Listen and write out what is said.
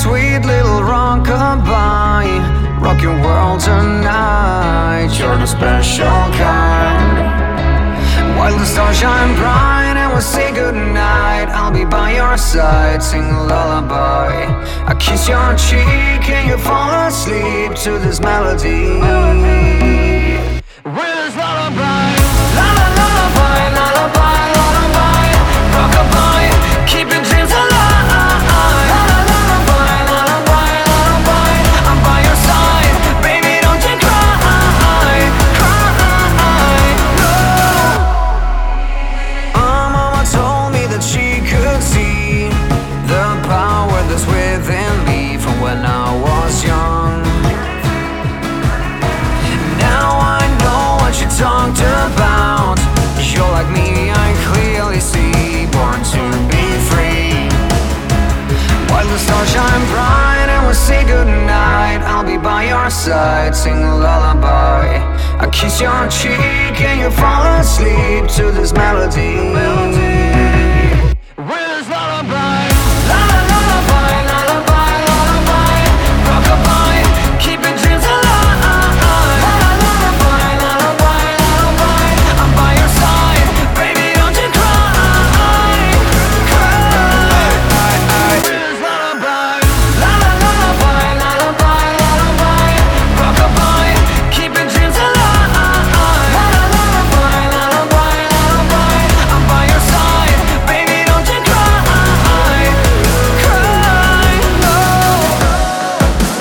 sweet little rockabye, rock your world tonight. You're the special kind. While the stars shine bright and we say goodnight, I'll be by your side, sing a lullaby. I kiss your cheek and you fall asleep to this melody. With this lullaby, lullaby, lullaby, lullaby, rockabye, keep your dreams alive. Lullaby, lullaby, lullaby, I'm by your side, baby, don't you cry, cry, no. Mama told me that she could see the power that's within me from when I was young. Now I know what you talked about. You're like me, I clearly see, born to be free. While the stars shine bright and we say goodnight, I'll be by your side, sing a lullaby. I kiss your cheek and you fall asleep to this melody.